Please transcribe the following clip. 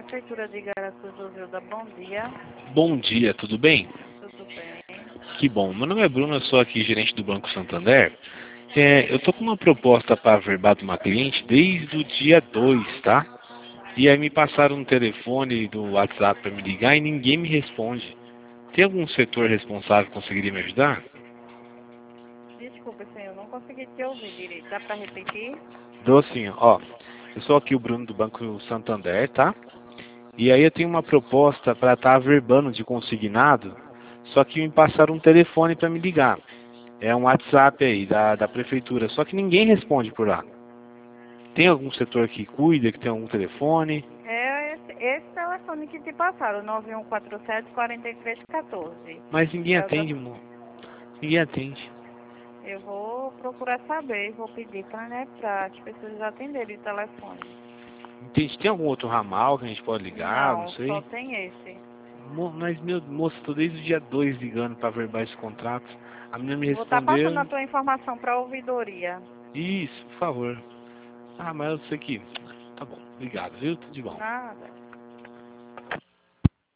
Prefeitura de Igaraçu do Zilda, bom dia. Bom dia, tudo bem? Tudo bem? Que bom. Meu nome é Bruno, eu sou aqui gerente do Banco Santander. Eu tô com uma proposta para averbar de uma cliente desde o dia 2, tá? E aí me passaram um telefone do WhatsApp para me ligar e ninguém me responde. Tem algum setor responsável que conseguiria me ajudar? Desculpa, senhor, não consegui te ouvir direito. Dá para repetir? Dou assim, ó. Eu sou aqui o Bruno do Banco Santander, tá? E aí eu tenho uma proposta para estar averbando de consignado, só que me passaram um telefone para me ligar. É um WhatsApp aí da prefeitura, só que ninguém responde por lá. Tem algum setor que cuida, que tem algum telefone? É esse telefone que te passaram, 9147-4314. Mas ninguém É o da... atende, ninguém atende. Eu vou procurar saber, vou pedir para as pessoas atenderem o telefone. Entende? Tem algum outro ramal que a gente pode ligar? Não Não, sei. só tem esse. Mas, meu moço, tô desde o dia 2 ligando para averbar esse contrato. A menina me Vou estar passando a respondeu. tua informação para a ouvidoria. Isso, por favor. Ah, mas eu sei que... Tá bom, obrigado, viu? Tudo de bom. Nada.